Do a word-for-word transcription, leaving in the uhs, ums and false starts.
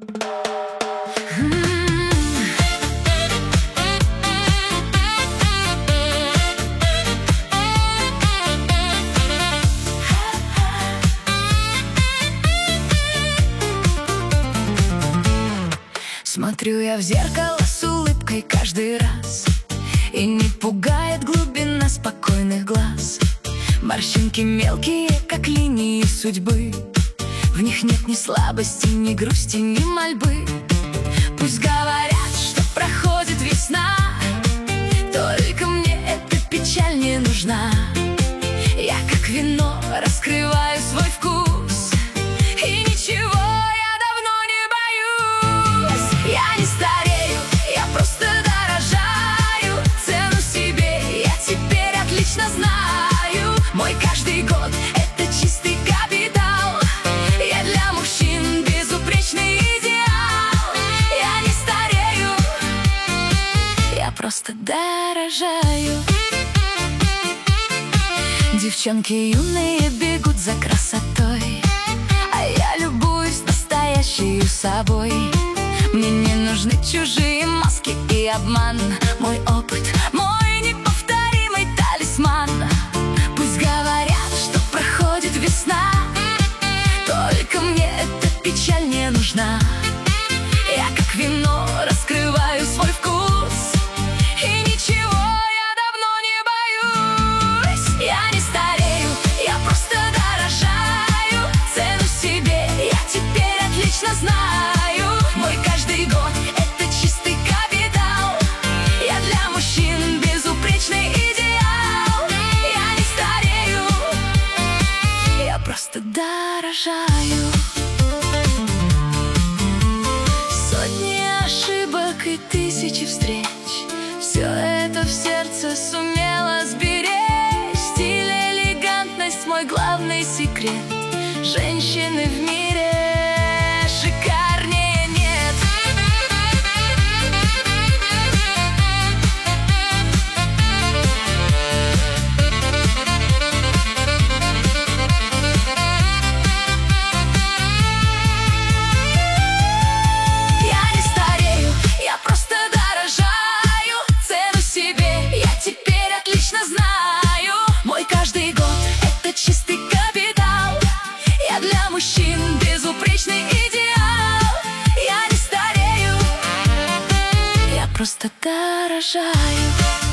Смотрю я в зеркало с улыбкой каждый раз, и не пугает глубина спокойных глаз. Морщинки мелкие, как линии судьбы, в них нет ни слабости, ни грусти, ни мольбы. Пусть говорят, что проходит весна, только мне эта печаль не нужна. Я как вино раскрываю свой вкус, и ничего я давно не боюсь. Я не старею, я просто дорожаю, цену себе я теперь отлично знаю. Мой каждый год — это чистый капитал, я для мужчин безупречный идеал. Я не старею, я просто дорожаю. Девчонки юные бегут за красотой, а я любуюсь настоящей собой. Мне не нужны чужие маски и обман, мой опыт, мой неповторимый талисман. Пусть говорят, что проходит весна, только мне эта печаль не нужна. Я как вино раскрываю свой вкус, и ничего я давно не боюсь. Я не старею, я просто дорожаю, цену себе я теперь отлично знаю. Мой каждый год — это чистый капитал, я для мужчин безупречный идеал. Я не старею, я просто дорожаю. Сотни ошибок и тысячи встреч, все это в сердце сумела сберечь. Стиль, элегантность — мой главный секрет, женщины в мире шикарнее нет. Я не старею, я просто дорожаю, цену себе я теперь отлично знаю. Мой каждый год — это чистый капитал, я для мужчин безупречный идеал. Я не старею, я просто дорожаю.